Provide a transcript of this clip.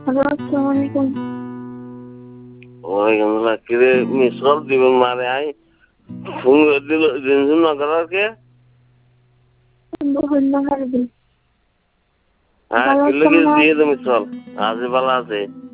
Hello, আসসালামু আলাইকুম। ওয়ালাইকুম আসসালাম। কিরে মিস কল দিবেন মারে আই ফোন করে দিল জিনিস না করার কে? ধন্যবাদ। হ্যাঁ ভালো কিলো আছেন কি না? দিয়ে দে মিস কল। আজ ভালো আছে।